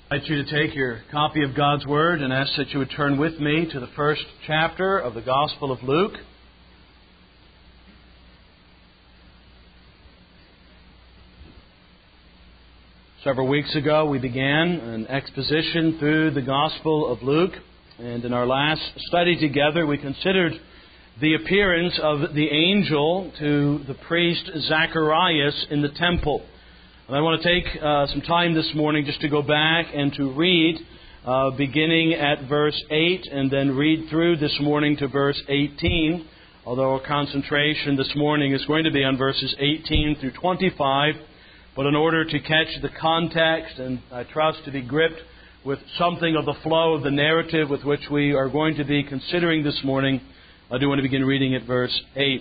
I invite you to take your copy of God's Word and ask that you would turn with me to the first chapter of the Gospel of Luke. Several weeks ago we began an exposition through the Gospel of Luke, and in our last study together we considered the appearance of the angel to the priest Zacharias in the temple. And I want to take some time this morning just to go back and to read beginning at verse 8 and then read through this morning to verse 18, although our concentration this morning is going to be on verses 18 through 25. But in order to catch the context and I trust to be gripped with something of the flow of the narrative with which we are going to be considering this morning, I do want to begin reading at verse 8.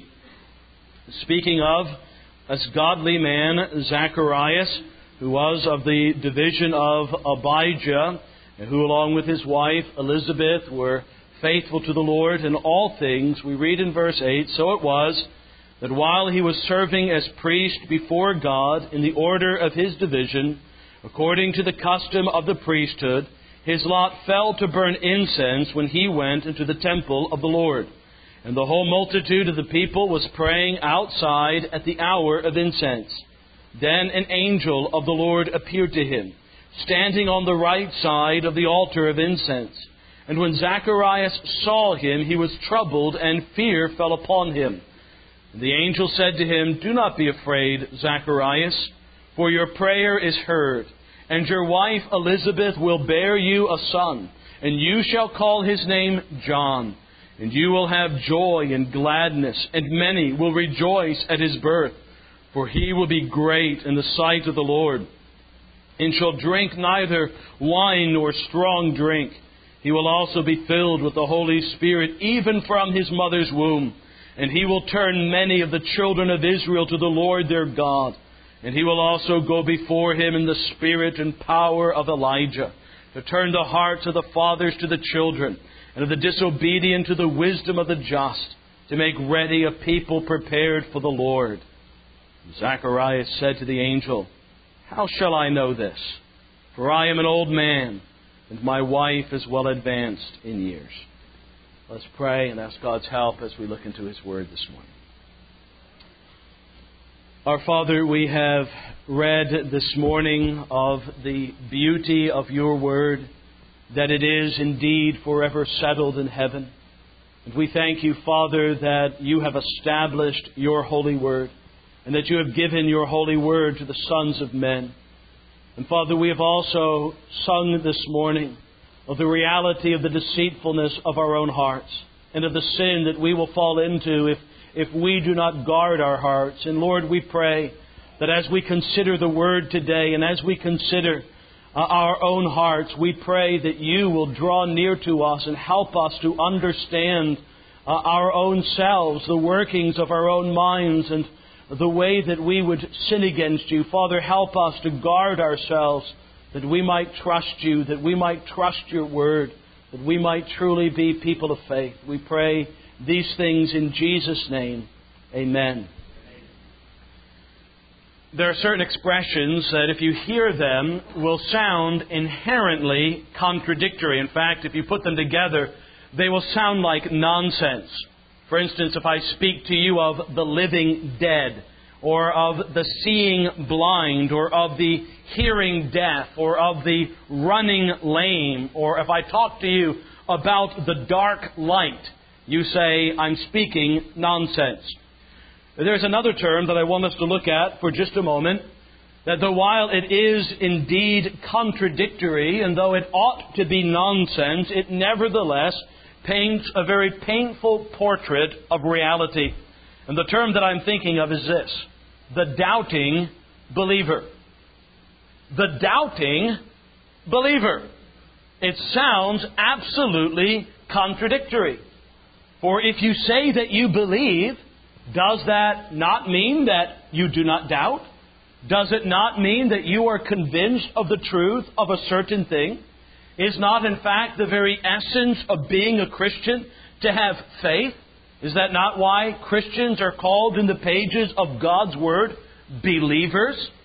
Speaking of a godly man, Zacharias, who was of the division of Abijah, and who along with his wife Elizabeth were faithful to the Lord in all things, we read in verse 8, "So it was that while he was serving as priest before God in the order of his division, according to the custom of the priesthood, his lot fell to burn incense when he went into the temple of the Lord. And the whole multitude of the people was praying outside at the hour of incense. Then an angel of the Lord appeared to him, standing on the right side of the altar of incense. And when Zacharias saw him, he was troubled, and fear fell upon him. And the angel said to him, 'Do not be afraid, Zacharias, for your prayer is heard, and your wife Elizabeth will bear you a son, and you shall call his name John. And you will have joy and gladness, and many will rejoice at his birth. For he will be great in the sight of the Lord, and shall drink neither wine nor strong drink. He will also be filled with the Holy Spirit, even from his mother's womb. And he will turn many of the children of Israel to the Lord their God. And he will also go before him in the spirit and power of Elijah, to turn the hearts of the fathers to the children, and of the disobedient to the wisdom of the just, to make ready a people prepared for the Lord.' And Zacharias said to the angel, 'How shall I know this? For I am an old man, and my wife is well advanced in years.'" Let's pray and ask God's help as we look into His Word this morning. Our Father, we have read this morning of the beauty of Your Word, that it is indeed forever settled in heaven. And we thank You, Father, that You have established Your holy word, and that You have given Your holy word to the sons of men. And Father, we have also sung this morning of the reality of the deceitfulness of our own hearts, and of the sin that we will fall into if we do not guard our hearts. And Lord, we pray that as we consider the Word today, and as we consider our own hearts, we pray that You will draw near to us and help us to understand our own selves, the workings of our own minds, and the way that we would sin against You. Father, help us to guard ourselves, that we might trust You, that we might trust Your Word, that we might truly be people of faith. We pray these things in Jesus' name. Amen. There are certain expressions that if you hear them will sound inherently contradictory. In fact, if you put them together, they will sound like nonsense. For instance, if I speak to you of the living dead, or of the seeing blind, or of the hearing deaf, or of the running lame, or if I talk to you about the dark light, you say, I'm speaking nonsense. There's another term that I want us to look at for just a moment, that though while it is indeed contradictory, and though it ought to be nonsense, it nevertheless paints a very painful portrait of reality. And the term that I'm thinking of is this: the doubting believer. The doubting believer. It sounds absolutely contradictory. For if you say that you believe, does that not mean that you do not doubt? Does it not mean that you are convinced of the truth of a certain thing? Is not, in fact, the very essence of being a Christian to have faith? Is that not why Christians are called in the pages of God's Word believers?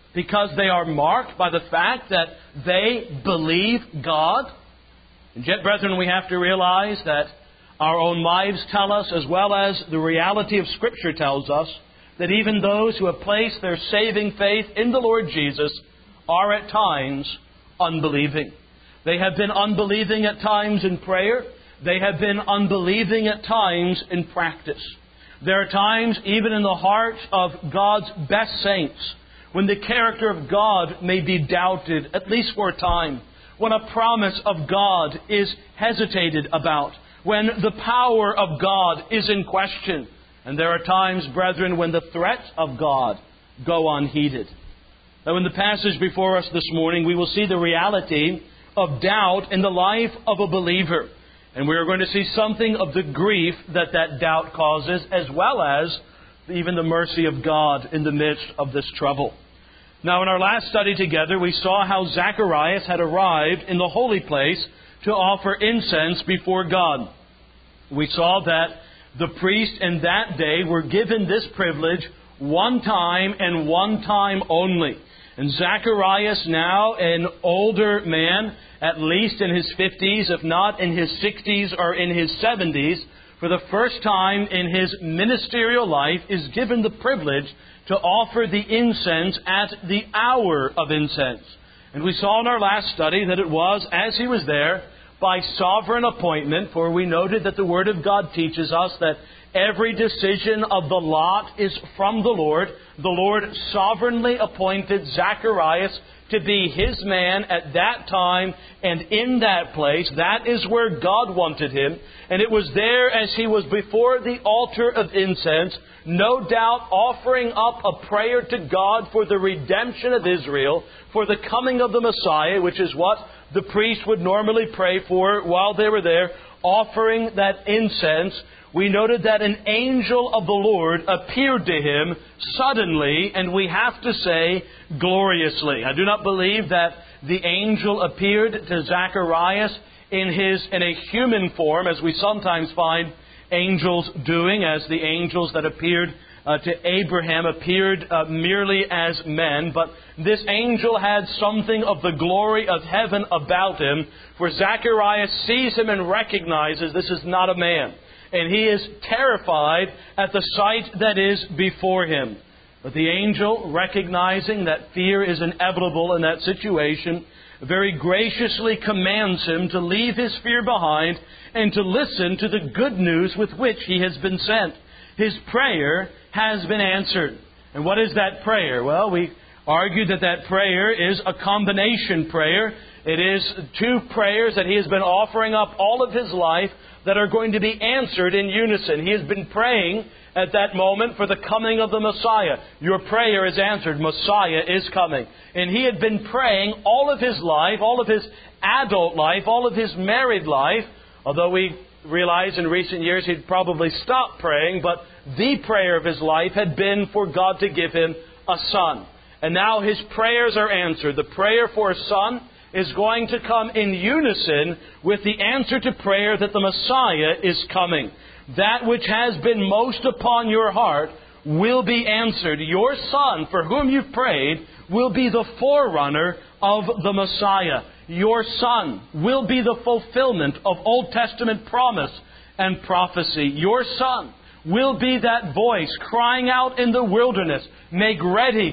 because they are marked by the fact that they believe God. And yet, brethren, we have to realize that our own lives tell us, as well as the reality of Scripture tells us, that even those who have placed their saving faith in the Lord Jesus are at times unbelieving. They have been unbelieving at times in prayer. They have been unbelieving at times in practice. There are times, even in the hearts of God's best saints, when the character of God may be doubted, at least for a time, when a promise of God is hesitated about, when the power of God is in question. And there are times, brethren, when the threats of God go unheeded. Now, in the passage before us this morning, we will see the reality of doubt in the life of a believer. And we are going to see something of the grief that doubt causes, as well as even the mercy of God in the midst of this trouble. Now, in our last study together, we saw how Zacharias had arrived in the holy place to offer incense before God. We saw that the priests in that day were given this privilege one time and one time only. And Zacharias, now an older man, at least in his 50s, if not in his 60s or in his 70s, for the first time in his ministerial life, is given the privilege to offer the incense at the hour of incense. And we saw in our last study that it was, as he was there, by sovereign appointment, for we noted that the Word of God teaches us that every decision of the lot is from the Lord. The Lord sovereignly appointed Zacharias to be His man at that time and in that place. That is where God wanted him. And it was there as he was before the altar of incense, no doubt offering up a prayer to God for the redemption of Israel, for the coming of the Messiah, which is what the priest would normally pray for while they were there, offering that incense. We noted that an angel of the Lord appeared to him suddenly, and we have to say, gloriously. I do not believe that the angel appeared to Zacharias in a human form, as we sometimes find angels doing, as the angels that appeared to Abraham appeared merely as men. But this angel had something of the glory of heaven about him, for Zacharias sees him and recognizes this is not a man. And he is terrified at the sight that is before him. But the angel, recognizing that fear is inevitable in that situation, very graciously commands him to leave his fear behind and to listen to the good news with which he has been sent. His prayer has been answered. And what is that prayer? Well, we argued that prayer is a combination prayer. It is two prayers that he has been offering up all of his life that are going to be answered in unison. He has been praying at that moment for the coming of the Messiah. Your prayer is answered. Messiah is coming. And he had been praying all of his life, all of his adult life, all of his married life, although we realize in recent years he'd probably stopped praying, but the prayer of his life had been for God to give him a son. And now his prayers are answered. The prayer for a son is going to come in unison with the answer to prayer that the Messiah is coming. That which has been most upon your heart will be answered. Your son, for whom you've prayed, will be the forerunner of the Messiah. Your son will be the fulfillment of Old Testament promise and prophecy. Your son will be that voice crying out in the wilderness, make ready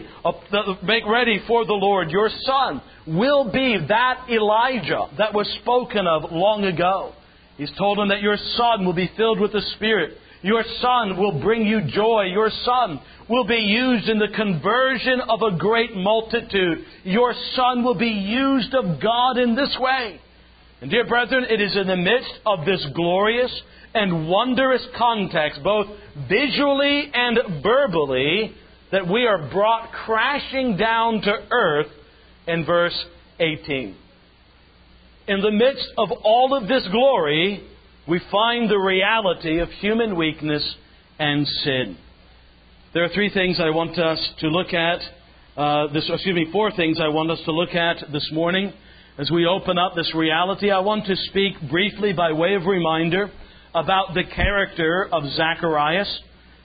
for the Lord. Your son will be that Elijah that was spoken of long ago. He's told him that your son will be filled with the Spirit. Your son will bring you joy. Your son will be used in the conversion of a great multitude. Your son will be used of God in this way. And dear brethren, it is in the midst of this glorious and wondrous context, both visually and verbally, that we are brought crashing down to earth in verse 18. In the midst of all of this glory, we find the reality of human weakness and sin. There are three things I want us to look at. Four things I want us to look at this morning. As we open up this reality, I want to speak briefly by way of reminder about the character of Zacharias.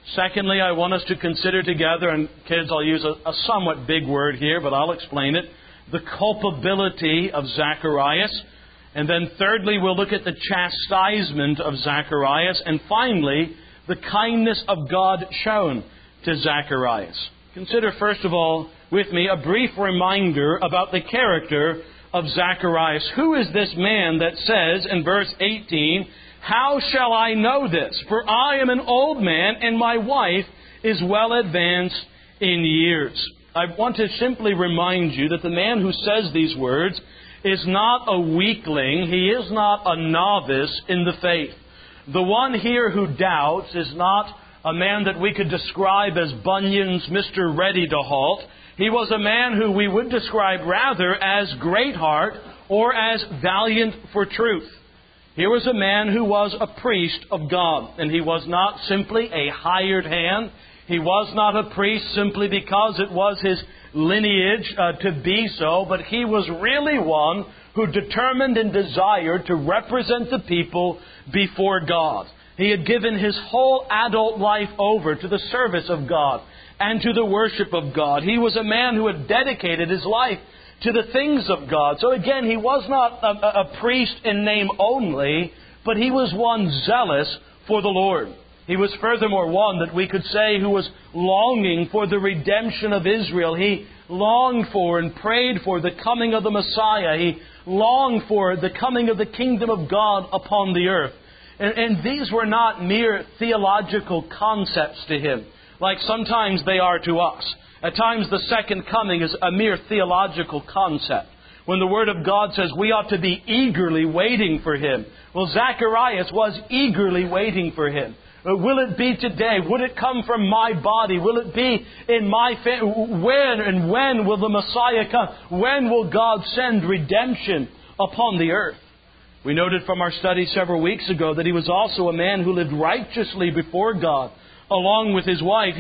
Secondly, I want us to consider together, and kids, I'll use a somewhat big word here, but I'll explain it, the culpability of Zacharias. And then thirdly, we'll look at the chastisement of Zacharias. And finally, the kindness of God shown to Zacharias. Consider, first of all, with me, a brief reminder about the character of Zacharias. Who is this man that says in verse 18, "How shall I know this? For I am an old man, and my wife is well advanced in years." I want to simply remind you that the man who says these words is not a weakling. He is not a novice in the faith. The one here who doubts is not a man that we could describe as Bunyan's Mr. Ready to Halt. He was a man who we would describe rather as Greatheart or as valiant for truth. Here was a man who was a priest of God, and he was not simply a hired hand. He was not a priest simply because it was his lineage to be so, but he was really one who determined and desired to represent the people before God. He had given his whole adult life over to the service of God and to the worship of God. He was a man who had dedicated his life to the things of God. So again, he was not a priest in name only, but he was one zealous for the Lord. He was furthermore one that we could say who was longing for the redemption of Israel. He longed for and prayed for the coming of the Messiah. He longed for the coming of the kingdom of God upon the earth. And these were not mere theological concepts to him, like sometimes they are to us. At times the second coming is a mere theological concept, when the Word of God says we ought to be eagerly waiting for Him. Well, Zacharias was eagerly waiting for Him. Will it be today? Would it come from my body? Will it be in my family? When will the Messiah come? When will God send redemption upon the earth? We noted from our study several weeks ago that he was also a man who lived righteously before God. Along with his wife,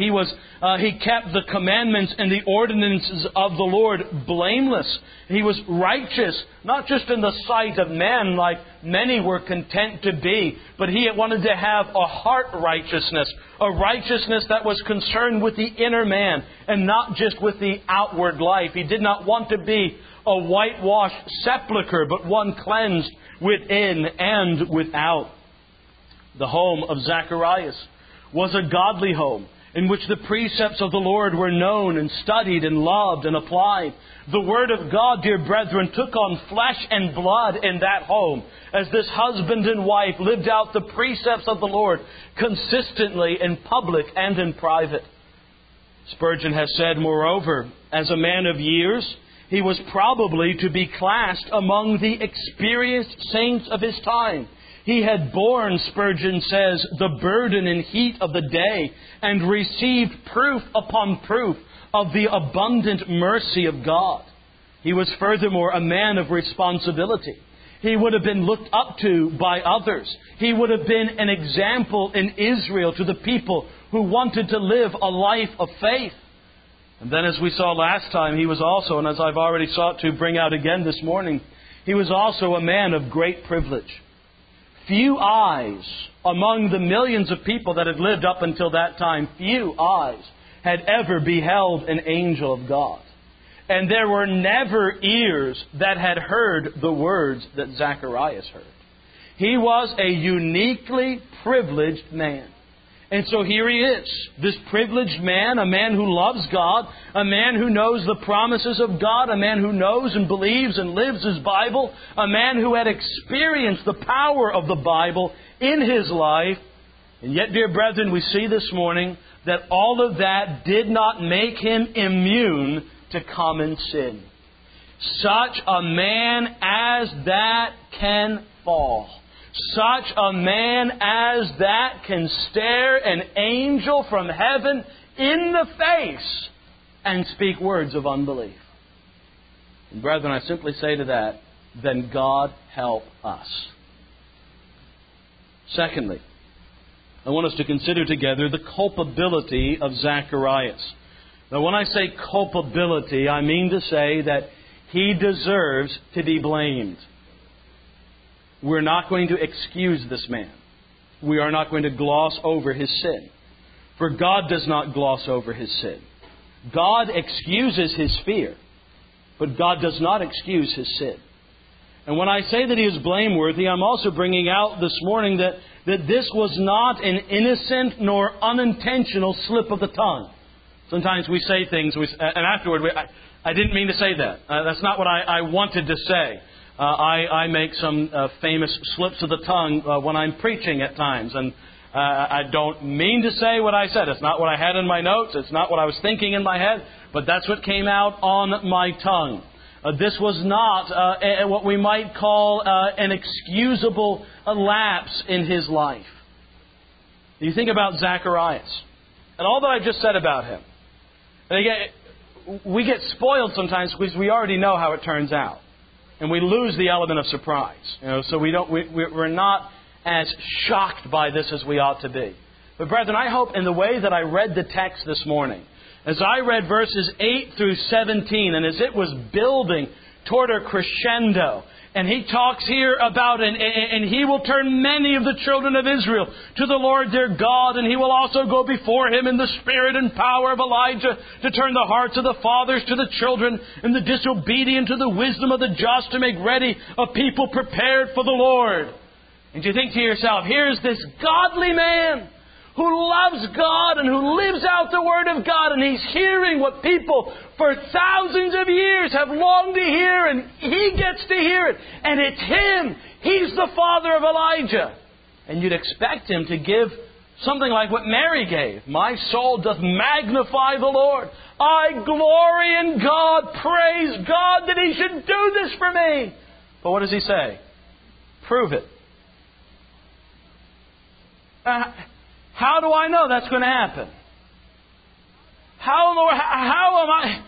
he kept the commandments and the ordinances of the Lord blameless. He was righteous, not just in the sight of men like many were content to be, but he wanted to have a heart righteousness, a righteousness that was concerned with the inner man and not just with the outward life. He did not want to be a whitewashed sepulchre, but one cleansed within and without. The home of Zacharias was a godly home in which the precepts of the Lord were known and studied and loved and applied. The Word of God, dear brethren, took on flesh and blood in that home as this husband and wife lived out the precepts of the Lord consistently in public and in private. Spurgeon has said, moreover, as a man of years, he was probably to be classed among the experienced saints of his time. He had borne, Spurgeon says, the burden and heat of the day and received proof upon proof of the abundant mercy of God. He was furthermore a man of responsibility. He would have been looked up to by others. He would have been an example in Israel to the people who wanted to live a life of faith. And then as we saw last time, he was also, and as I've already sought to bring out again this morning, he was also a man of great privilege. Few eyes among the millions of people that had lived up until that time, few eyes had ever beheld an angel of God. And there were never ears that had heard the words that Zacharias heard. He was a uniquely privileged man. And so here he is, this privileged man, a man who loves God, a man who knows the promises of God, a man who knows and believes and lives his Bible, a man who had experienced the power of the Bible in his life. And yet, dear brethren, we see this morning that all of that did not make him immune to common sin. Such a man as that can fall. Such a man as that can stare an angel from heaven in the face and speak words of unbelief. And brethren, I simply say to that, then God help us. Secondly, I want us to consider together the culpability of Zacharias. Now, when I say culpability, I mean to say that he deserves to be blamed. We're not going to excuse this man. We are not going to gloss over his sin. For God does not gloss over his sin. God excuses his fear, but God does not excuse his sin. And when I say that he is blameworthy, I'm also bringing out this morning that this was not an innocent nor unintentional slip of the tongue. Sometimes we say things, and afterward, I didn't mean to say that. That's not what I wanted to say. I make some famous slips of the tongue when I'm preaching at times, and I don't mean to say what I said. It's not what I had in my notes. It's not what I was thinking in my head, but that's what came out on my tongue. This was not what we might call an excusable lapse in his life. You think about Zacharias and all that I've just said about him. And again, we get spoiled sometimes because we already know how it turns out, and we lose the element of surprise. So we're not as shocked by this as we ought to be. But brethren, I hope in the way that I read the text this morning, as I read verses 8 through 17, and as it was building toward a crescendo, and he talks here about, and he will turn many of the children of Israel to the Lord their God, and he will also go before him in the spirit and power of Elijah to turn the hearts of the fathers to the children, and the disobedient to the wisdom of the just, to make ready a people prepared for the Lord. And you think to yourself, here's this godly man who loves God and who lives out the Word of God, and he's hearing what people for thousands of years have longed to hear, and he gets to hear it. And it's him. He's the father of Elijah. And you'd expect him to give something like what Mary gave. My soul doth magnify the Lord. I glory in God. Praise God that he should do this for me. But what does he say? Prove it. How do I know that's going to happen? How am I?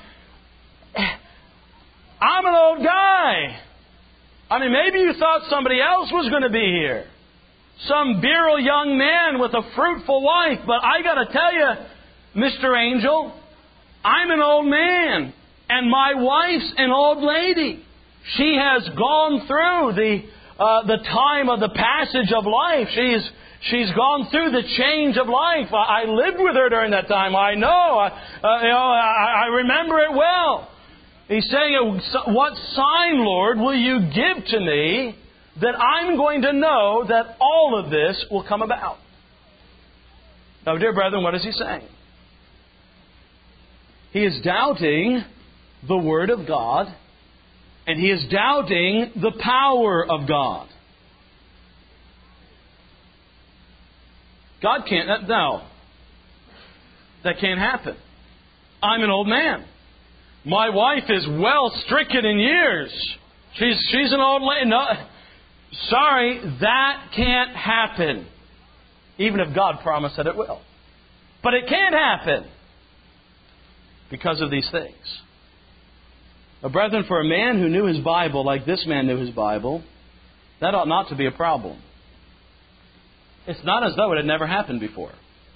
I'm an old guy. I mean, maybe you thought somebody else was going to be here. Some virile young man with a fruitful wife. But I got to tell you, Mr. Angel, I'm an old man. And my wife's an old lady. She has gone through the time of the passage of life. She's gone through the change of life. I lived with her during that time. I know. I remember it well. He's saying, what sign, Lord, will you give to me that I'm going to know that all of this will come about? Now, dear brethren, what is he saying? He is doubting the Word of God, and he is doubting the power of God. God can't. No. That can't happen. I'm an old man. My wife is well stricken in years. She's an old lady. No, sorry, that can't happen. Even if God promised that it will. But it can't happen because of these things. But brethren, for a man who knew his Bible like this man knew his Bible, that ought not to be a problem. It's not as though it had never happened before.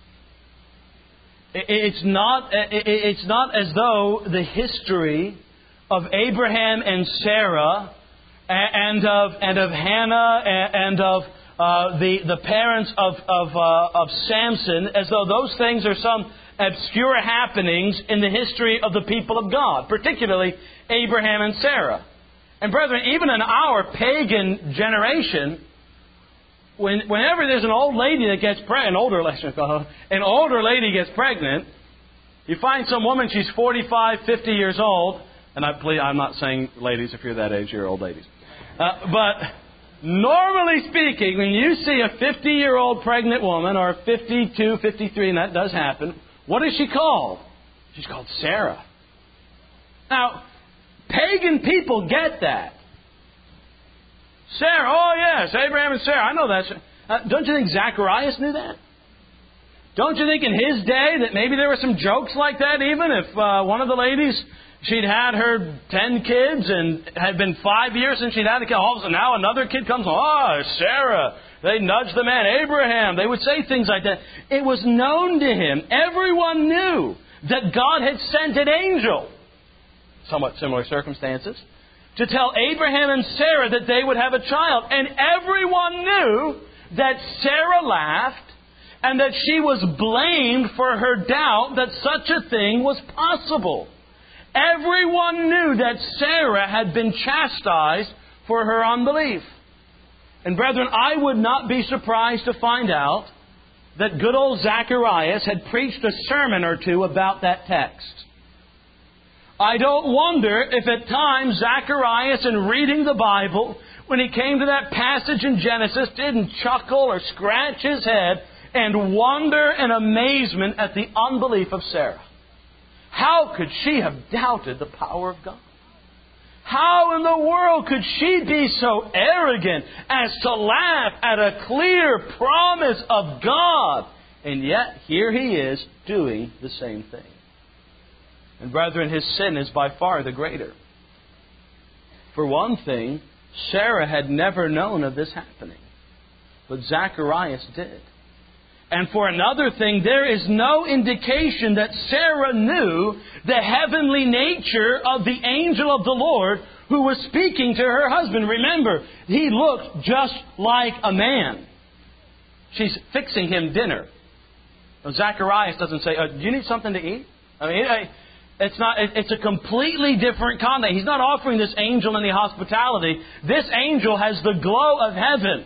It's not as though the history of Abraham and Sarah and of Hannah and of the parents of Samson, as though those things are some obscure happenings in the history of the people of God, particularly Abraham and Sarah. And brethren, even in our pagan generation, whenever there's an old lady that gets pregnant, an older lady gets pregnant, you find some woman, she's 45, 50 years old, and I'm not saying ladies, if you're that age, you're old ladies. But normally speaking, when you see a 50-year-old pregnant woman, or 52, 53, and that does happen, what is she called? She's called Sarah. Now, pagan people get that. Sarah, oh yes, Abraham and Sarah, I know that. Don't you think Zacharias knew that? Don't you think in his day that maybe there were some jokes like that, even if one of the ladies, she'd had her 10 kids and had been 5 years since she'd had a kid. All of a sudden now another kid comes along. Oh, Sarah. They nudged the man. Abraham. They would say things like that. It was known to him. Everyone knew that God had sent an angel, somewhat similar circumstances, to tell Abraham and Sarah that they would have a child. And everyone knew that Sarah laughed and that she was blamed for her doubt that such a thing was possible. Everyone knew that Sarah had been chastised for her unbelief. And brethren, I would not be surprised to find out that good old Zacharias had preached a sermon or two about that text. I don't wonder if at times Zacharias, in reading the Bible, when he came to that passage in Genesis, didn't chuckle or scratch his head and wonder in amazement at the unbelief of Sarah. How could she have doubted the power of God? How in the world could she be so arrogant as to laugh at a clear promise of God? And yet, here he is doing the same thing. And brethren, his sin is by far the greater. For one thing, Sarah had never known of this happening. But Zacharias did. And for another thing, there is no indication that Sarah knew the heavenly nature of the angel of the Lord who was speaking to her husband. Remember, he looked just like a man. She's fixing him dinner. Now, Zacharias doesn't say, do you need something to eat? It's a completely different context. He's not offering this angel any hospitality. This angel has the glow of heaven.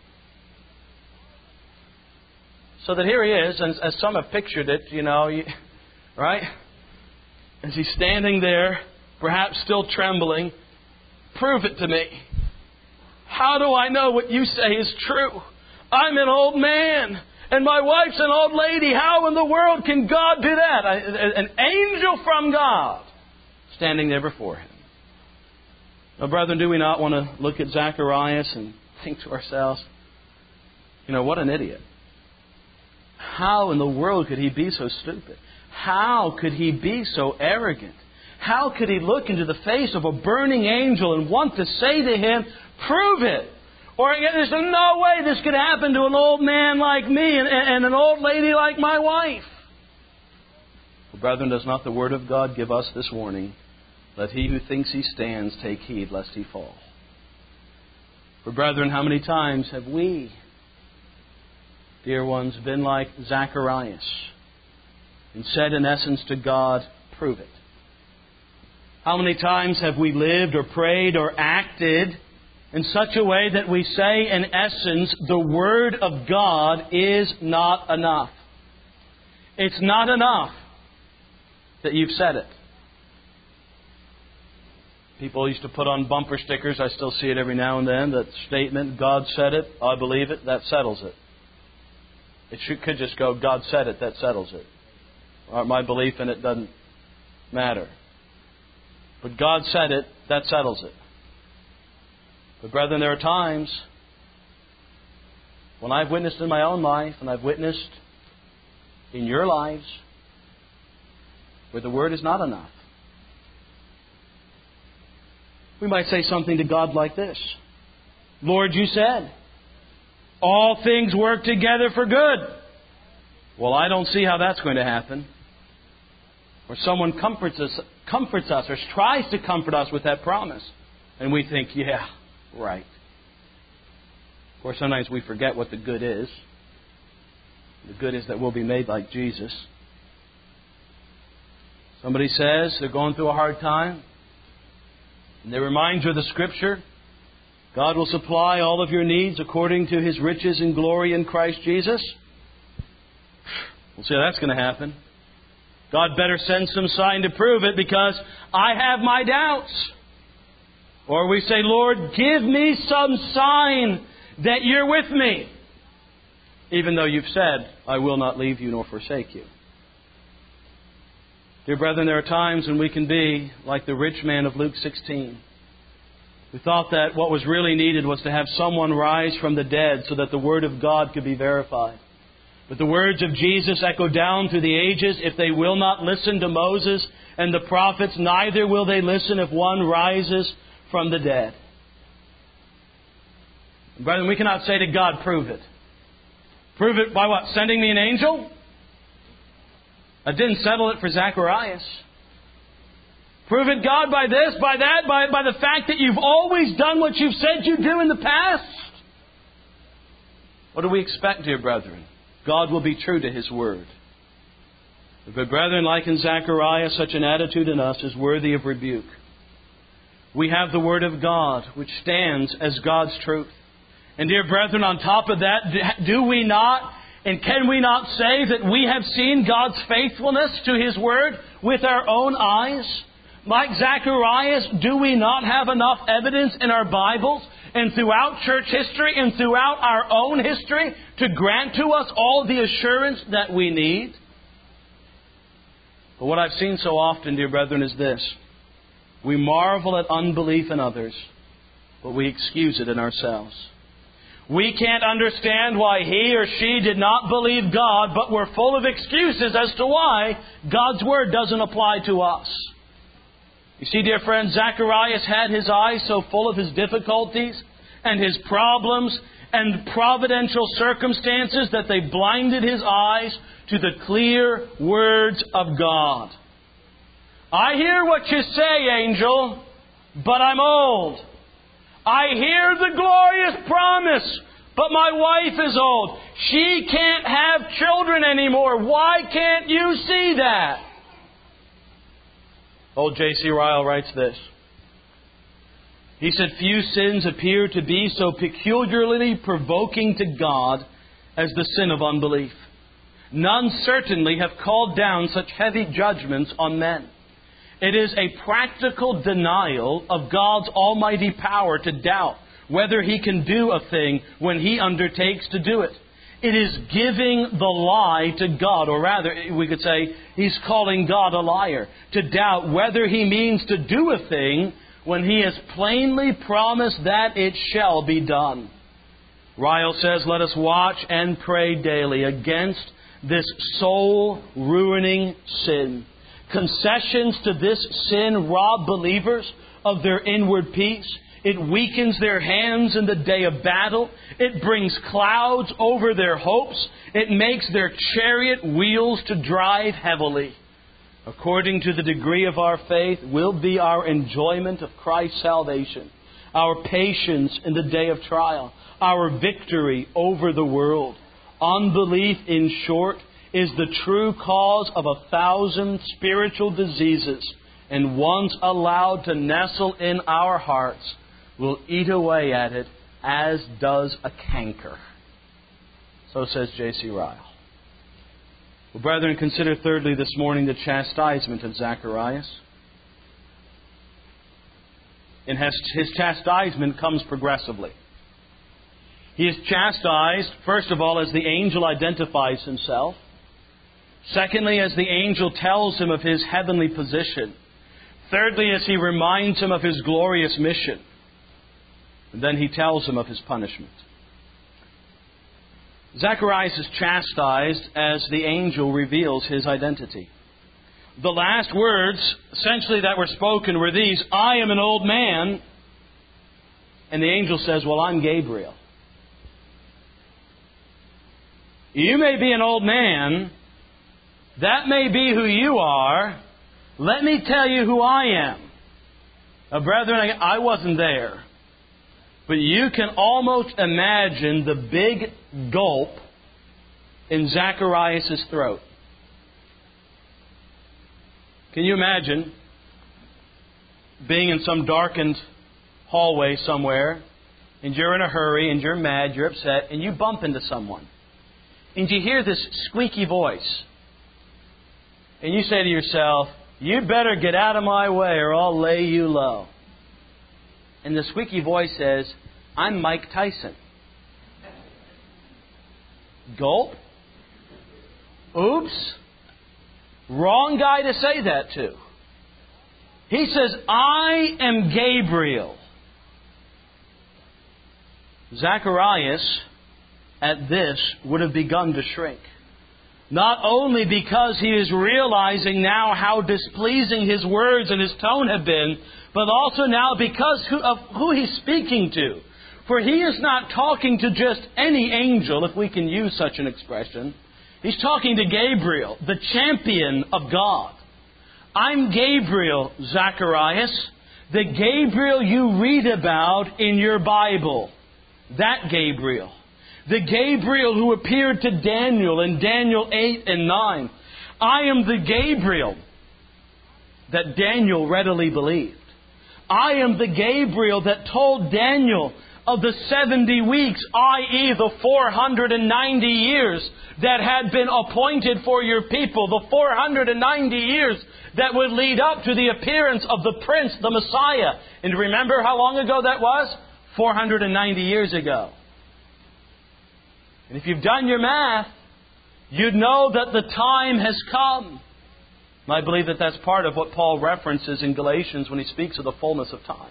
So that here he is, and as some have pictured it, right? As he's standing there, perhaps still trembling, prove it to me. How do I know what you say is true? I'm an old man, and my wife's an old lady. How in the world can God do that? An angel from God standing there before him. Now, brethren, do we not want to look at Zacharias and think to ourselves, what an idiot. How in the world could he be so stupid? How could he be so arrogant? How could he look into the face of a burning angel and want to say to him, prove it? Or there's no way this could happen to an old man like me and an old lady like my wife. Well, brethren, does not the Word of God give us this warning? Let he who thinks he stands take heed lest he fall. For brethren, how many times have we, dear ones, been like Zacharias and said in essence to God, prove it? How many times have we lived or prayed or acted in such a way that we say in essence, the Word of God is not enough? It's not enough that you've said it. People used to put on bumper stickers, I still see it every now and then, that statement, God said it, I believe it, that settles it. It could just go, God said it, that settles it. Or my belief in it doesn't matter. But God said it, that settles it. But brethren, there are times when I've witnessed in my own life, and I've witnessed in your lives, where the Word is not enough. We might say something to God like this. Lord, you said, all things work together for good. Well, I don't see how that's going to happen. Or someone comforts us or tries to comfort us with that promise. And we think, yeah, right. Of course, sometimes we forget what the good is. The good is that we'll be made like Jesus. Somebody says they're going through a hard time. And they remind you of the Scripture. God will supply all of your needs according to His riches and glory in Christ Jesus. We'll see how that's going to happen. God better send some sign to prove it because I have my doubts. Or we say, Lord, give me some sign that you're with me. Even though you've said, I will not leave you nor forsake you. Dear brethren, there are times when we can be like the rich man of Luke 16. We thought that what was really needed was to have someone rise from the dead so that the Word of God could be verified. But the words of Jesus echo down through the ages. If they will not listen to Moses and the prophets, neither will they listen if one rises from the dead. Brethren, we cannot say to God, prove it. Prove it by what? Sending me an angel? That didn't settle it for Zacharias. Prove it, God, by this, by that, by the fact that you've always done what you've said you'd do in the past. What do we expect, dear brethren? God will be true to His Word. But brethren, like in Zechariah, such an attitude in us is worthy of rebuke. We have the Word of God, which stands as God's truth. And dear brethren, on top of that, do we not and can we not say that we have seen God's faithfulness to His Word with our own eyes? Like Zacharias, do we not have enough evidence in our Bibles and throughout church history and throughout our own history to grant to us all the assurance that we need? But what I've seen so often, dear brethren, is this. We marvel at unbelief in others, but we excuse it in ourselves. We can't understand why he or she did not believe God, but we're full of excuses as to why God's Word doesn't apply to us. You see, dear friends, Zacharias had his eyes so full of his difficulties and his problems and providential circumstances that they blinded his eyes to the clear words of God. I hear what you say, angel, but I'm old. I hear the glorious promise, but my wife is old. She can't have children anymore. Why can't you see that? Old J.C. Ryle writes this. He said, few sins appear to be so peculiarly provoking to God as the sin of unbelief. None certainly have called down such heavy judgments on men. It is a practical denial of God's almighty power to doubt whether He can do a thing when He undertakes to do it. It is giving the lie to God, or rather, we could say, He's calling God a liar, to doubt whether He means to do a thing when He has plainly promised that it shall be done. Ryle says, let us watch and pray daily against this soul-ruining sin. Concessions to this sin rob believers of their inward peace. It weakens their hands in the day of battle. It brings clouds over their hopes. It makes their chariot wheels to drive heavily. According to the degree of our faith will be our enjoyment of Christ's salvation, our patience in the day of trial, our victory over the world. Unbelief, in short, is the true cause of 1,000 spiritual diseases, and once allowed to nestle in our hearts, will eat away at it as does a canker. So says J.C. Ryle. Well, brethren, consider thirdly this morning the chastisement of Zacharias. And his chastisement comes progressively. He is chastised, first of all, as the angel identifies himself. Secondly, as the angel tells him of his heavenly position. Thirdly, as he reminds him of his glorious mission. And then he tells him of his punishment. Zacharias is chastised as the angel reveals his identity. The last words, essentially, that were spoken were these, I am an old man. And the angel says, well, I'm Gabriel. You may be an old man. That may be who you are. Let me tell you who I am. Now, brethren, I wasn't there. But you can almost imagine the big gulp in Zacharias' throat. Can you imagine being in some darkened hallway somewhere, and you're in a hurry, and you're mad, you're upset, and you bump into someone. And you hear this squeaky voice. And you say to yourself, you better get out of my way or I'll lay you low. And the squeaky voice says, I'm Mike Tyson. Gulp. Oops. Wrong guy to say that to. He says, I am Gabriel. Zacharias, at this, would have begun to shrink. Not only because he is realizing now how displeasing his words and his tone have been, but also now because of who he's speaking to. For he is not talking to just any angel, if we can use such an expression. He's talking to Gabriel, the champion of God. I'm Gabriel, Zacharias, the Gabriel you read about in your Bible. That Gabriel. The Gabriel who appeared to Daniel in Daniel 8 and 9. I am the Gabriel that Daniel readily believed. I am the Gabriel that told Daniel of the 70 weeks, i.e. the 490 years that had been appointed for your people, the 490 years that would lead up to the appearance of the Prince, the Messiah. And remember how long ago that was? 490 years ago. And if you've done your math, you'd know that the time has come. And I believe that that's part of what Paul references in Galatians when he speaks of the fullness of time.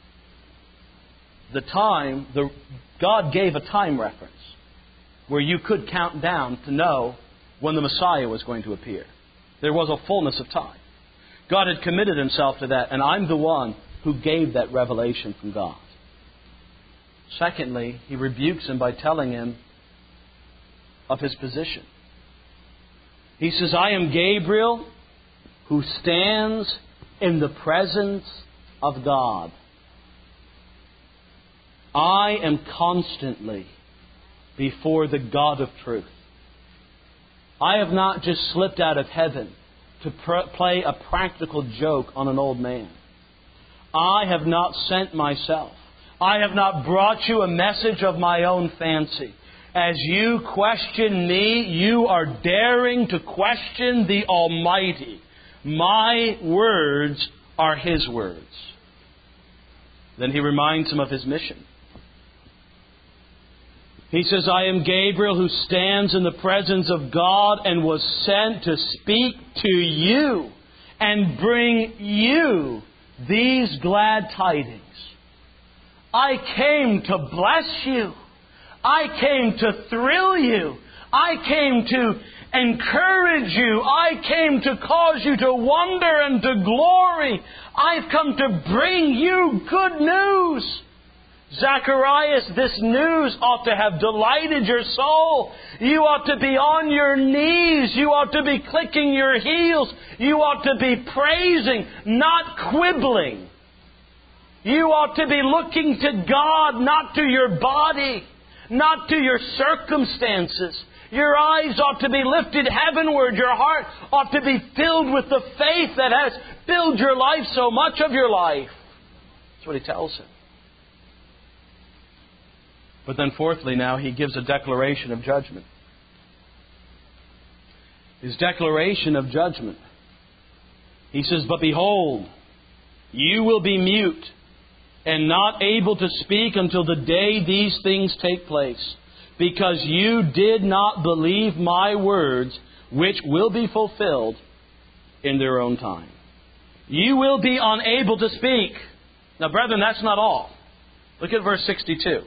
God gave a time reference where you could count down to know when the Messiah was going to appear. There was a fullness of time. God had committed Himself to that, and I'm the one who gave that revelation from God. Secondly, He rebukes him by telling him of his position. He says, I am Gabriel who stands in the presence of God. I am constantly before the God of truth. I have not just slipped out of heaven to play a practical joke on an old man. I have not sent myself. I have not brought you a message of my own fancy. As you question me, you are daring to question the Almighty. My words are His words. Then he reminds him of his mission. He says, I am Gabriel who stands in the presence of God and was sent to speak to you and bring you these glad tidings. I came to bless you. I came to thrill you. I came to encourage you. I came to cause you to wonder and to glory. I've come to bring you good news. Zacharias, this news ought to have delighted your soul. You ought to be on your knees. You ought to be clicking your heels. You ought to be praising, not quibbling. You ought to be looking to God, not to your body, not to your circumstances. Your eyes ought to be lifted heavenward. Your heart ought to be filled with the faith that has filled your life, so much of your life. That's what he tells him. But then fourthly now, he gives a declaration of judgment. His declaration of judgment. He says, but behold, you will be mute and not able to speak until the day these things take place, because you did not believe my words, which will be fulfilled in their own time. You will be unable to speak. Now, brethren, that's not all. Look at verse 62.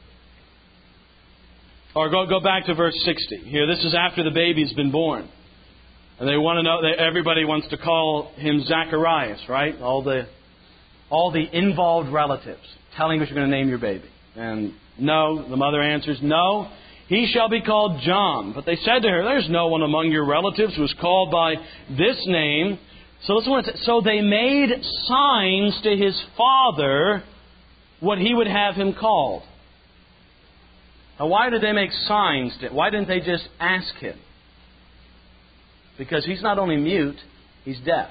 Or go back to verse 60. Here, this is after the baby's been born. And they want to know, everybody wants to call him Zacharias, right? All the involved relatives telling what you're going to name your baby. And no, the mother answers, no, he shall be called John. But they said to her, there's no one among your relatives who is called by this name. So listen what it says. So they made signs to his father what he would have him called. Now, why did they make signs? Why didn't they just ask him? Because he's not only mute, he's deaf.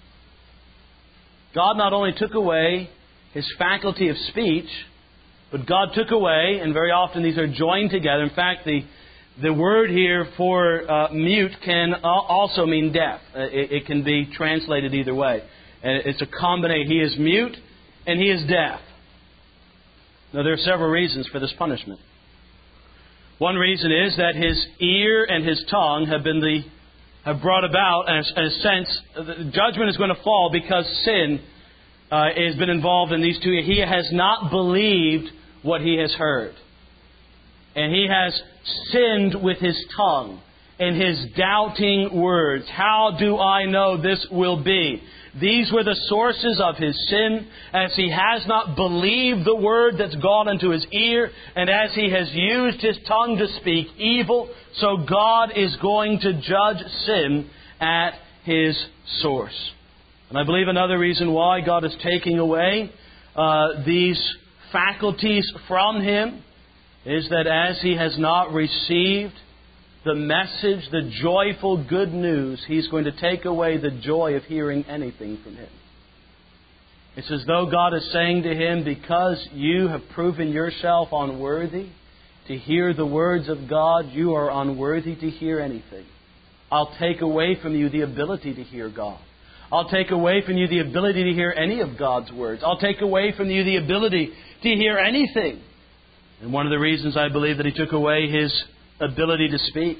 God not only took away his faculty of speech, but God took away, and very often these are joined together. In fact, the word here for mute can also mean deaf. It can be translated either way. And it's a combination. He is mute and he is deaf. Now, there are several reasons for this punishment. One reason is that his ear and his tongue have brought about, in a sense, the judgment is going to fall because sin has been involved in these two. He has not believed what he has heard. And he has sinned with his tongue and his doubting words. How do I know this will be? These were the sources of his sin, as he has not believed the word that's gone into his ear, and as he has used his tongue to speak evil, so God is going to judge sin at his source. And I believe another reason why God is taking away these faculties from him is that as he has not received the message, the joyful good news, he's going to take away the joy of hearing anything from him. It's as though God is saying to him, because you have proven yourself unworthy to hear the words of God, you are unworthy to hear anything. I'll take away from you the ability to hear God. I'll take away from you the ability to hear any of God's words. I'll take away from you the ability to hear anything. And one of the reasons I believe that He took away his ability to speak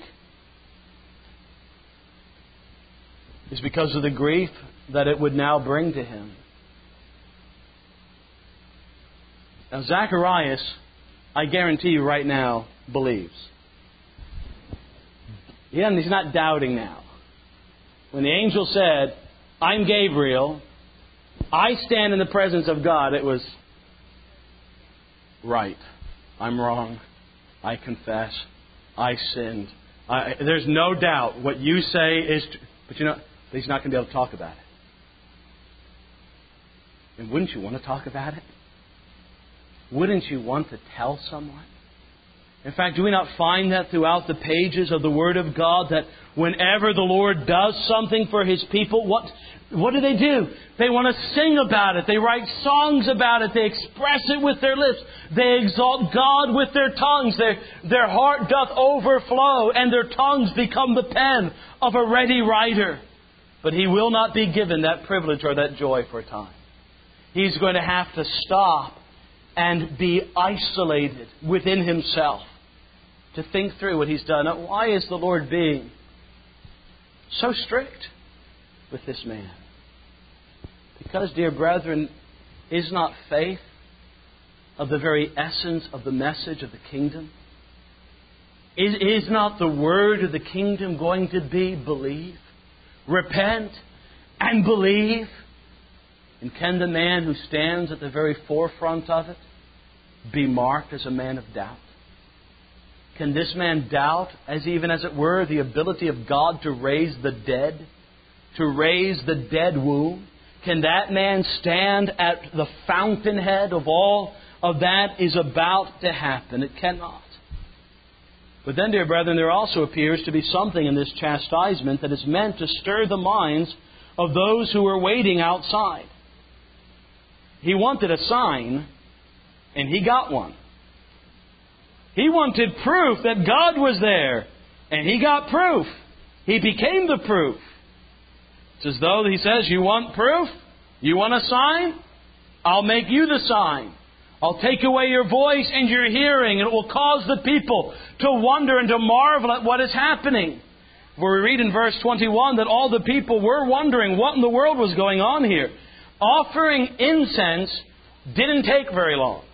is because of the grief that it would now bring to him. Now, Zacharias, I guarantee you right now, believes. He's not doubting now. When the angel said, I'm Gabriel, I stand in the presence of God, it was right. I'm wrong. I confess. I sinned. There's no doubt what you say is true. But he's not going to be able to talk about it. And wouldn't you want to talk about it? Wouldn't you want to tell someone? In fact, do we not find that throughout the pages of the Word of God, that whenever the Lord does something for His people, what do? They want to sing about it. They write songs about it. They express it with their lips. They exalt God with their tongues. Their heart doth overflow, and their tongues become the pen of a ready writer. But he will not be given that privilege or that joy for a time. He's going to have to stop and be isolated within himself to think through what he's done. Now, why is the Lord being so strict with this man? Because, dear brethren, is not faith of the very essence of the message of the kingdom? Is not the word of the kingdom going to be believe, repent, and believe? And can the man who stands at the very forefront of it be marked as a man of doubt? Can this man doubt, as it were, the ability of God to raise the dead? To raise the dead womb? Can that man stand at the fountainhead of all of that is about to happen? It cannot. But then, dear brethren, there also appears to be something in this chastisement that is meant to stir the minds of those who are waiting outside. He wanted a sign, and he got one. He wanted proof that God was there, and he got proof. He became the proof. It's as though he says, you want proof? You want a sign? I'll make you the sign. I'll take away your voice and your hearing, and it will cause the people to wonder and to marvel at what is happening. For we read in verse 21 that all the people were wondering what in the world was going on here. Offering incense didn't take very long.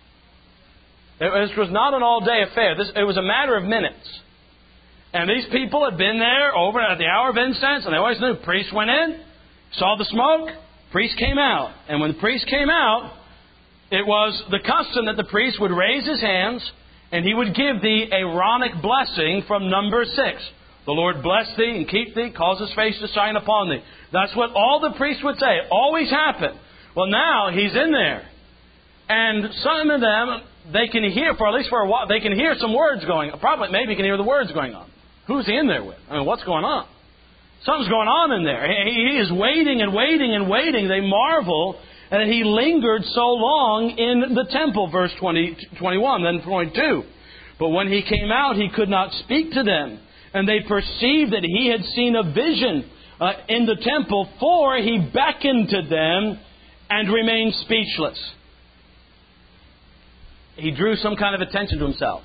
This was not an all-day affair. It was a matter of minutes. And these people had been there over at the hour of incense, and they always knew. Priest went in, saw the smoke, priest came out. And when the priest came out, it was the custom that the priest would raise his hands, and he would give the Aaronic blessing from number 6. The Lord bless thee and keep thee, cause His face to shine upon thee. That's what all the priests would say. It always happened. Well, now he's in there. And some of them, they can hear, for at least for a while, they can hear some words going on. Probably, maybe you can hear the words going on. Who's he in there with? I mean, what's going on? Something's going on in there. He is waiting and waiting and waiting. They marvel that he lingered so long in the temple, verse 21, then 22. But when he came out, he could not speak to them. And they perceived that he had seen a vision in the temple, for he beckoned to them and remained speechless. He drew some kind of attention to himself,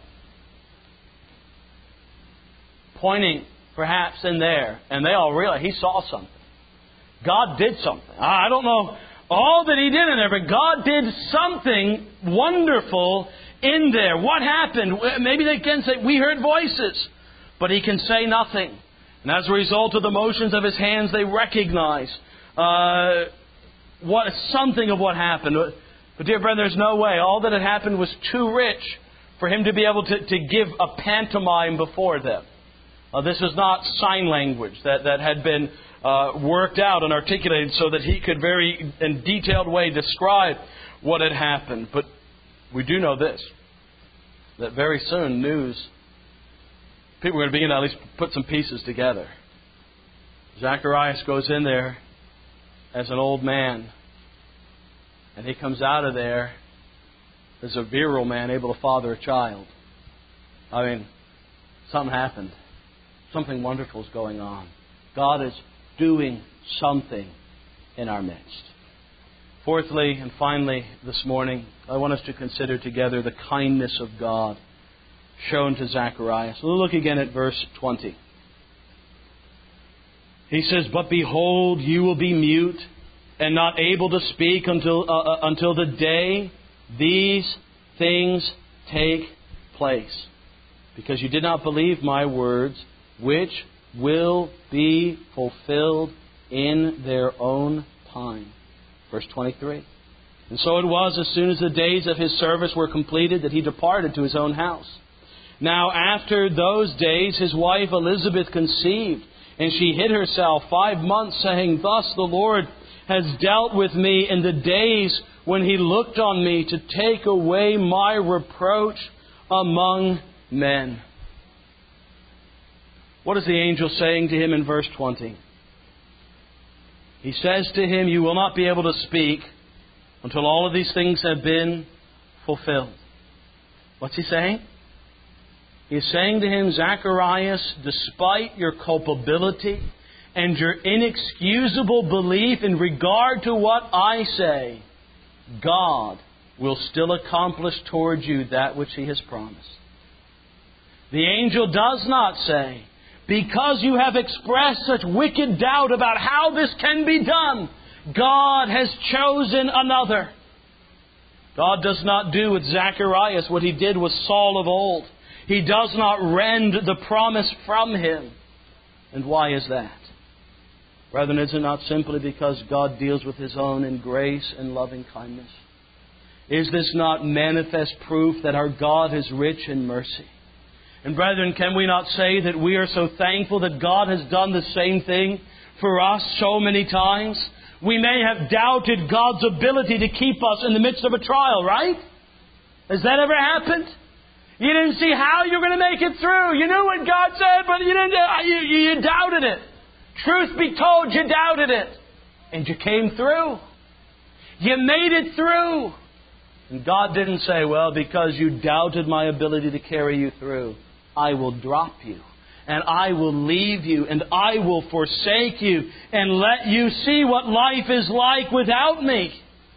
pointing perhaps in there, and they all realized he saw something. God did something. I don't know all that He did in there, but God did something wonderful in there. What happened? Maybe they can say, we heard voices, but He can say nothing. And as a result of the motions of His hands, they recognize something of what happened. But dear brethren, there's no way. All that had happened was too rich for Him to be able to give a pantomime before them. This is not sign language that had been worked out and articulated so that He could very in detailed way describe what had happened. But we do know this, that very soon people are going to begin to at least put some pieces together. Zacharias goes in there as an old man, and he comes out of there as a virile man able to father a child. I mean, something happened. Something wonderful is going on. God is doing something in our midst. Fourthly and finally this morning, I want us to consider together the kindness of God shown to Zacharias. We'll look again at verse 20. He says, "But behold, you will be mute and not able to speak until the day these things take place, because you did not believe my words, which will be fulfilled in their own time." Verse 23. "And so it was, as soon as the days of his service were completed, that he departed to his own house. Now after those days his wife Elizabeth conceived, and she hid herself 5 months, saying, 'Thus the Lord has dealt with me in the days when He looked on me to take away my reproach among men.'" What is the angel saying to him in verse 20? He says to him, "You will not be able to speak until all of these things have been fulfilled." What's he saying? He's saying to him, "Zacharias, despite your culpability and your inexcusable belief in regard to what I say, God will still accomplish towards you that which He has promised." The angel does not say, "Because you have expressed such wicked doubt about how this can be done, God has chosen another." God does not do with Zacharias what He did with Saul of old. He does not rend the promise from him. And why is that? Brethren, is it not simply because God deals with His own in grace and loving kindness? Is this not manifest proof that our God is rich in mercy? And brethren, can we not say that we are so thankful that God has done the same thing for us so many times? We may have doubted God's ability to keep us in the midst of a trial, right? Has that ever happened? You didn't see how you were going to make it through. You knew what God said, but you doubted it. Truth be told, you doubted it. And you came through. You made it through. And God didn't say, "Well, because you doubted my ability to carry you through, I will drop you, and I will leave you, and I will forsake you, and let you see what life is like without me."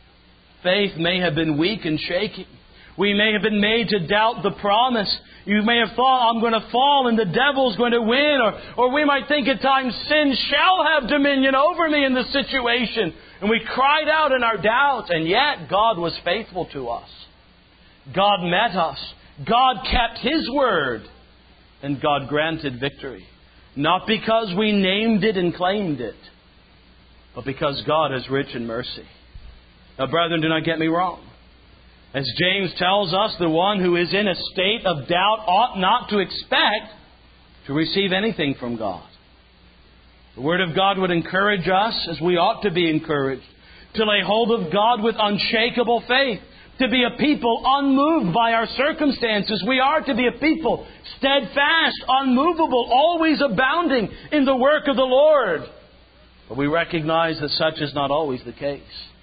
Faith may have been weak and shaky. We may have been made to doubt the promise. You may have thought, "I'm going to fall and the devil's going to win." Or we might think at times, "Sin shall have dominion over me in this situation." And we cried out in our doubts, and yet God was faithful to us. God met us. God kept His word. And God granted victory. Not because we named it and claimed it, but because God is rich in mercy. Now, brethren, do not get me wrong. As James tells us, the one who is in a state of doubt ought not to expect to receive anything from God. The Word of God would encourage us, as we ought to be encouraged, to lay hold of God with unshakable faith, to be a people unmoved by our circumstances. We are to be a people steadfast, unmovable, always abounding in the work of the Lord. But we recognize that such is not always the case.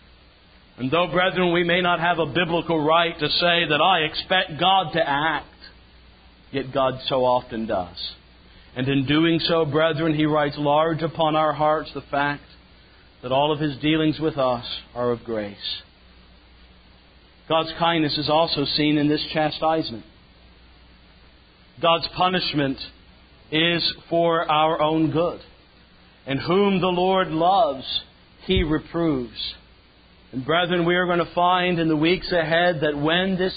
And though, brethren, we may not have a biblical right to say that I expect God to act, yet God so often does. And in doing so, brethren, He writes large upon our hearts the fact that all of His dealings with us are of grace. God's kindness is also seen in this chastisement. God's punishment is for our own good. And whom the Lord loves, He reproves. And brethren, we are going to find in the weeks ahead that when this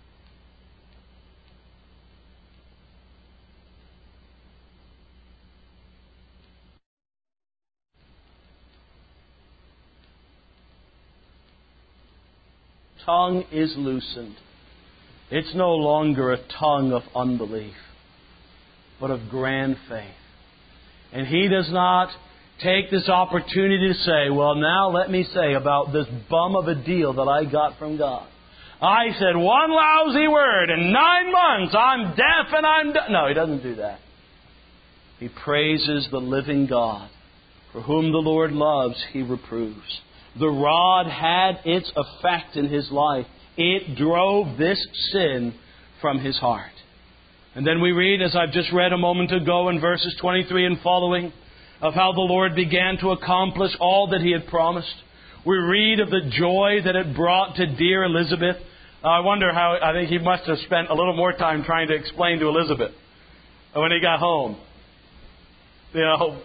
tongue is loosened, it's no longer a tongue of unbelief, but of grand faith. And He does not take this opportunity to say, "Well, now let me say about this bum of a deal that I got from God. I said one lousy word. In 9 months, I'm deaf and I'm done. No, He doesn't do that. He praises the living God. For whom the Lord loves, He reproves. The rod had its effect in his life. It drove this sin from his heart. And then we read, as I've just read a moment ago in verses 23 and following, of how the Lord began to accomplish all that He had promised. We read of the joy that it brought to dear Elizabeth. I wonder how, I think he must have spent a little more time trying to explain to Elizabeth when he got home. You know,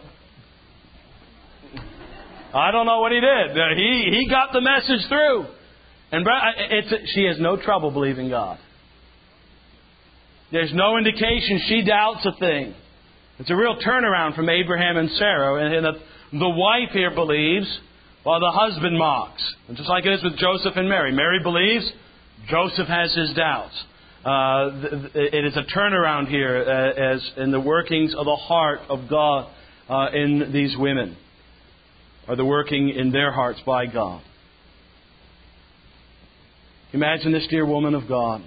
I don't know what he did. He got the message through. And she has no trouble believing God. There's no indication she doubts a thing. It's a real turnaround from Abraham and Sarah. And the wife here believes, while the husband mocks. And just like it is with Joseph and Mary. Mary believes, Joseph has his doubts. It is a turnaround here as in the workings of the heart of God in these women. Or the working in their hearts by God. Imagine this dear woman of God,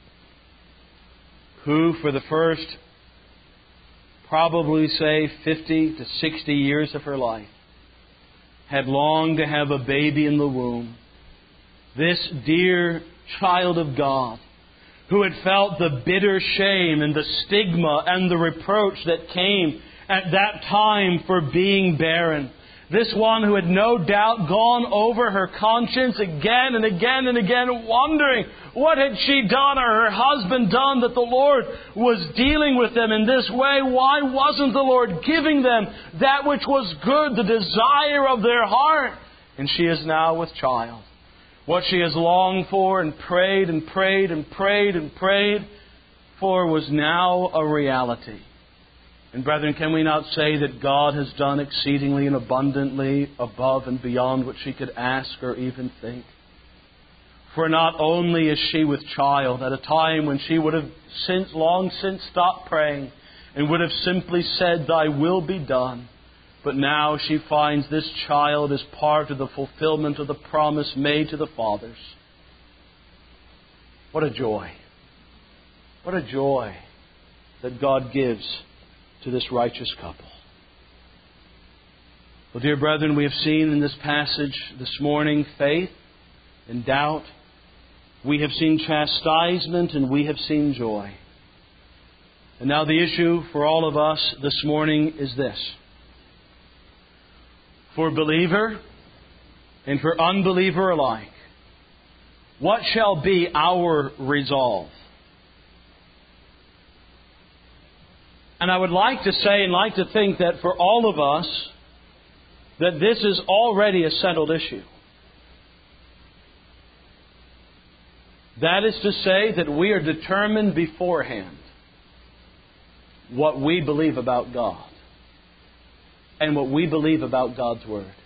who for the first, probably say 50 to 60 years of her life, had longed to have a baby in the womb. This dear child of God, who had felt the bitter shame and the stigma and the reproach that came at that time for being barren. This one who had no doubt gone over her conscience again and again and again, wondering what had she done or her husband done that the Lord was dealing with them in this way. Why wasn't the Lord giving them that which was good, the desire of their heart? And she is now with child. What she has longed for and prayed and prayed and prayed and prayed for was now a reality. And brethren, can we not say that God has done exceedingly and abundantly above and beyond what she could ask or even think? For not only is she with child at a time when she would have long since stopped praying and would have simply said, Thy will be done, but now she finds this child as part of the fulfillment of the promise made to the fathers. What a joy. What a joy that God gives to this righteous couple. Well, dear brethren, we have seen in this passage this morning faith and doubt. We have seen chastisement and we have seen joy. And now the issue for all of us this morning is this. For believer and for unbeliever alike, what shall be our resolve? And I would like to say and like to think that for all of us, that this is already a settled issue. That is to say that we are determined beforehand what we believe about God and what we believe about God's Word.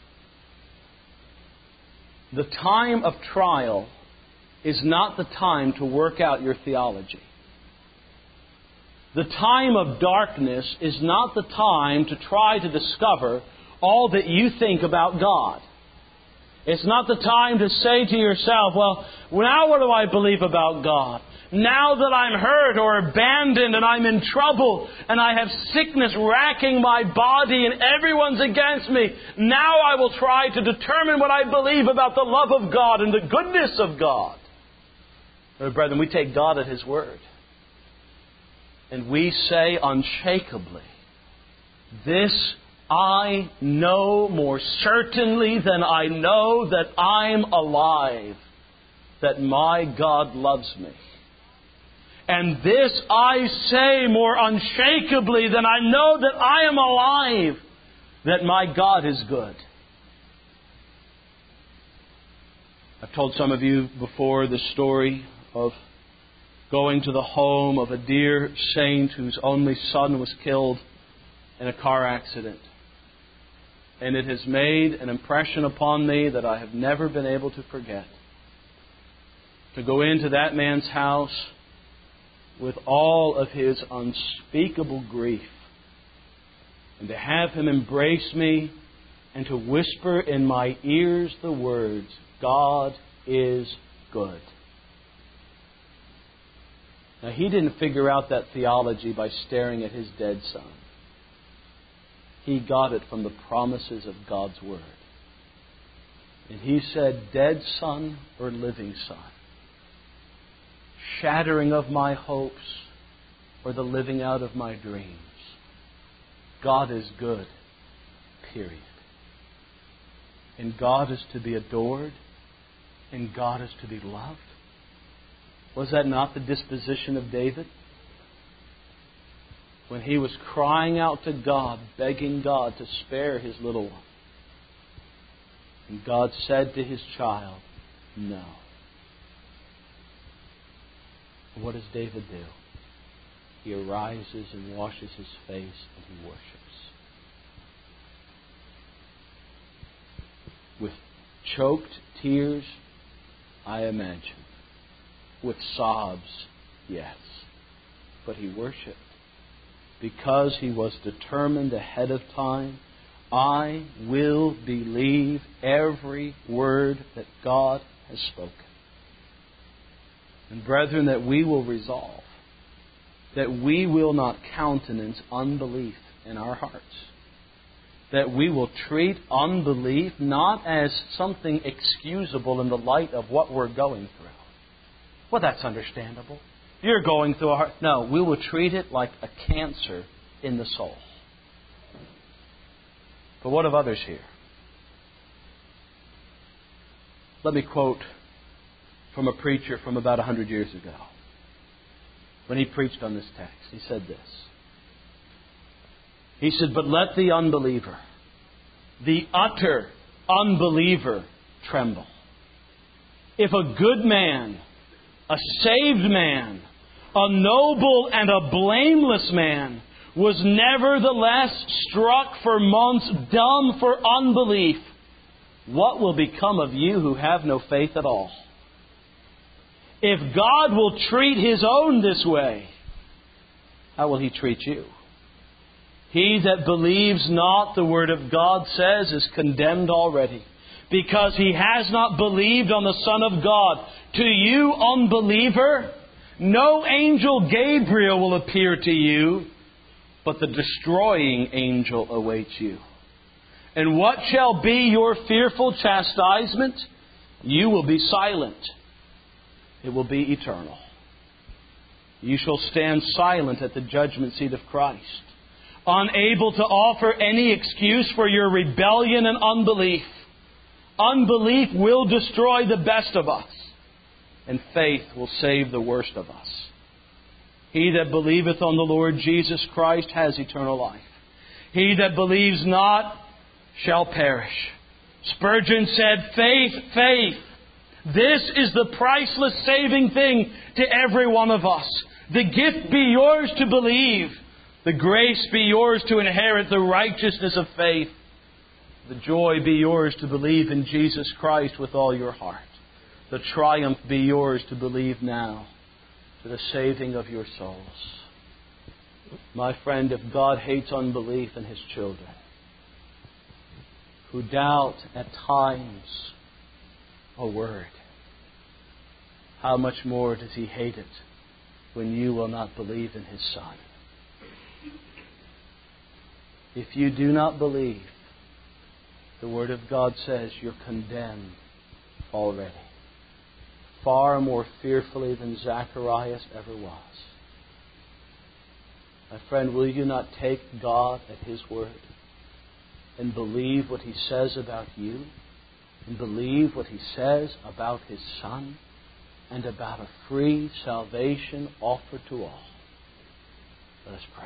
The time of trial is not the time to work out your theology. The time of darkness is not the time to try to discover all that you think about God. It's not the time to say to yourself, well, now what do I believe about God? Now that I'm hurt or abandoned and I'm in trouble and I have sickness racking my body and everyone's against me, now I will try to determine what I believe about the love of God and the goodness of God. Brethren, we take God at His word. And we say unshakably, this I know more certainly than I know that I'm alive, that my God loves me. And this I say more unshakably than I know that I am alive, that my God is good. I've told some of you before the story of going to the home of a dear saint whose only son was killed in a car accident. And it has made an impression upon me that I have never been able to forget. To go into that man's house with all of his unspeakable grief and to have him embrace me and to whisper in my ears the words, God is good. Now, he didn't figure out that theology by staring at his dead son. He got it from the promises of God's Word. And he said, dead son or living son? Shattering of my hopes or the living out of my dreams? God is good, period. And God is to be adored, and God is to be loved. Was that not the disposition of David? When he was crying out to God, begging God to spare his little one. And God said to his child, no. What does David do? He arises and washes his face and he worships. With choked tears, I imagine. With sobs, yes. But he worshipped. Because he was determined ahead of time, I will believe every word that God has spoken. And brethren, that we will resolve that we will not countenance unbelief in our hearts. That we will treat unbelief not as something excusable in the light of what we're going through. Well, that's understandable. You're going through a hard... No, we will treat it like a cancer in the soul. But what of others here? Let me quote from a preacher from about 100 years ago. When he preached on this text, he said this. He said, but let the unbeliever, the utter unbeliever, tremble. If a good man, a saved man, a noble and a blameless man was nevertheless struck for months dumb for unbelief, what will become of you who have no faith at all? If God will treat His own this way, how will He treat you? He that believes not, the Word of God says, is condemned already, because he has not believed on the Son of God. To you, unbeliever, no angel Gabriel will appear to you, but the destroying angel awaits you. And what shall be your fearful chastisement? You will be silent. It will be eternal. You shall stand silent at the judgment seat of Christ, unable to offer any excuse for your rebellion and unbelief. Unbelief will destroy the best of us, and faith will save the worst of us. He that believeth on the Lord Jesus Christ has eternal life. He that believes not shall perish. Spurgeon said, faith, faith. This is the priceless saving thing to every one of us. The gift be yours to believe. The grace be yours to inherit the righteousness of faith. The joy be yours to believe in Jesus Christ with all your heart. The triumph be yours to believe now to the saving of your souls. My friend, if God hates unbelief in His children, who doubt at times a word, how much more does He hate it when you will not believe in His Son? If you do not believe, the Word of God says you're condemned already. Far more fearfully than Zacharias ever was. My friend, will you not take God at His word and believe what He says about you, and believe what He says about His Son, and about a free salvation offered to all? Let us pray.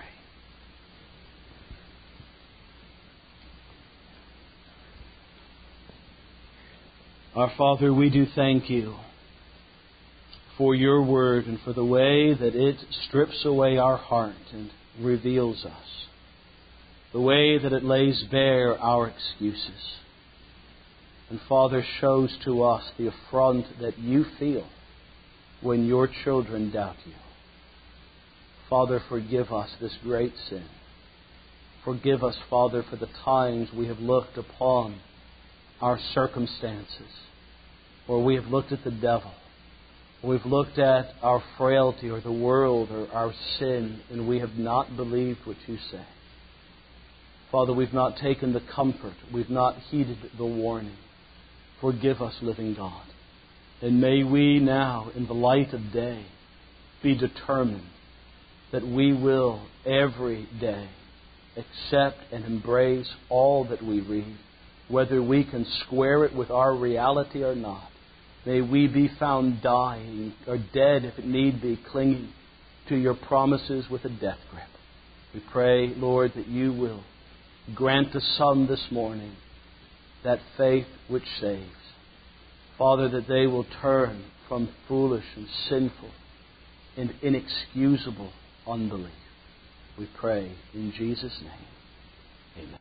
Our Father, we do thank You for Your Word and for the way that it strips away our heart and reveals us. The way that it lays bare our excuses. And Father, shows to us the affront that You feel when Your children doubt You. Father, forgive us this great sin. Forgive us, Father, for the times we have looked upon our circumstances, or we have looked at the devil, We've looked at our frailty or the world or our sin, and we have not believed what You say. Father, we've not taken the comfort. We've not heeded the warning. Forgive us, living God. And may we now, in the light of day, be determined that we will every day accept and embrace all that we read, whether we can square it with our reality or not. May we be found dying or dead, if it need be, clinging to Your promises with a death grip. We pray, Lord, that You will grant to some this morning that faith which saves. Father, that they will turn from foolish and sinful and inexcusable unbelief. We pray in Jesus' name. Amen.